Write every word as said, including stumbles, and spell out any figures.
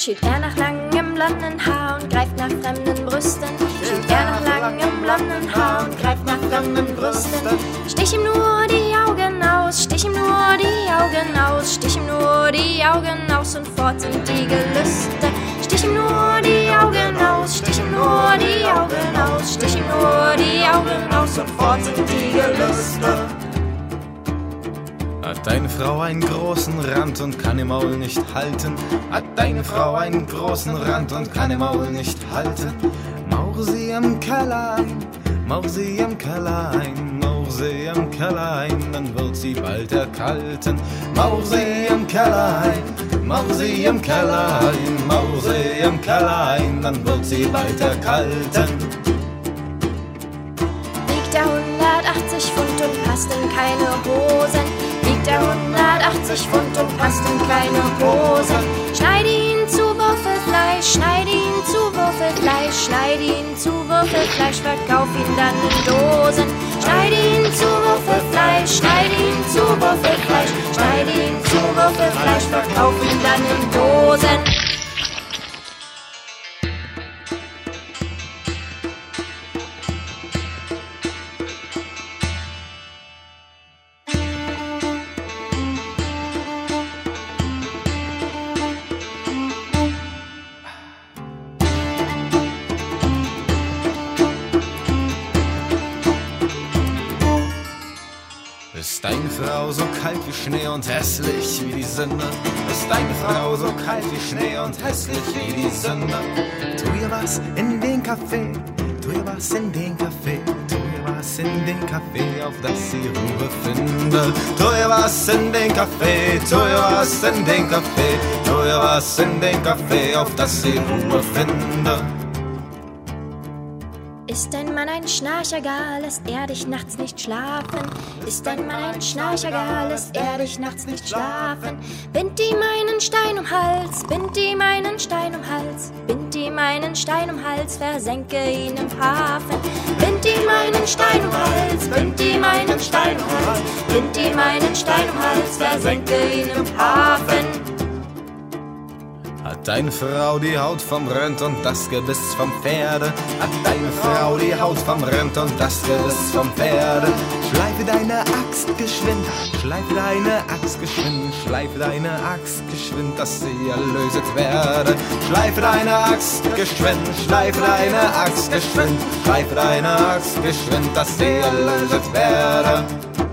Schielt er nach langem blonden Haar und greift nach fremden Brüsten. Schielt er nach langem blonden Haar und greift nach fremden Brüsten. Stich ihm nur die Augen aus, stich ihm nur die Augen aus, stich ihm nur die Augen aus und fort sind die Gelüste. Stich ihm nur die Augen aus, stich ihm nur die Augen aus, stich ihm nur die Augen aus und fort sind die Gelüste. Hat deine Frau einen großen Rand und kann im Maul nicht halten? Hat deine Frau einen großen Rand und kann im Maul nicht halten? Mauch sie im Keller ein, mauch sie im Keller ein, mauch sie im Keller ein, dann wird sie bald erkalten. Mauch sie im Keller ein, mauch sie im Keller ein, mauch sie im Keller ein, dann wird sie bald erkalten. Wiegt er hundertachtzig Pfund und passt in keine Hosen. Wiegt er hundertachtzig Pfund und passt in keine Hosen. Schneide ihn zu Würfelfleisch, schneide ihn zu Würfelfleisch, schneide ihn zu Würfelfleisch, verkauf ihn dann in Dosen. Schneide ihn zu Würfelfleisch, schneide ihn zu Würfelfleisch, schneide ihn zu Würfelfleisch, verkauf ihn dann in Dosen. Ist deine Frau so kalt wie Schnee und hässlich wie die Sünde? Ist deine Frau so kalt wie Schnee und hässlich wie die Sünde? Tu ihr was in den Kaffee, tu ihr was in den Kaffee, tu ihr was in den Kaffee, auf dass sie Ruhe finde. Tu ihr was in den Kaffee, tu ihr was in den Kaffee, tu ihr was in den Kaffee, auf dass sie Ruhe finde. Ist dein Mann ein Schnarcher, gar lässt er dich nachts nicht schlafen? Ist dein Mann ein Schnarcher, gar lässt er dich nachts nicht schlafen? Bind ihm einen Stein um Hals, bind ihm einen Stein um Hals, bind ihm einen Stein um Hals, versenke ihn im Hafen. Bind ihm einen Stein um Hals, bind ihm einen Stein um Hals, bind ihm einen Stein um Hals, versenke ihn im Hafen. Hat deine Frau die Haut vom Rind und das Gebiss vom Pferde? Hat deine Frau die Haut vom Rind und das Gebiss vom Pferde? Schleife deine Axt geschwind, schleife deine Axt geschwind, schleife deine Axt geschwind, dass sie erlöset werde. Schleife deine Axt geschwind, schleife deine Axt geschwind, schleife deine Axt geschwind, dass sie erlöset werde.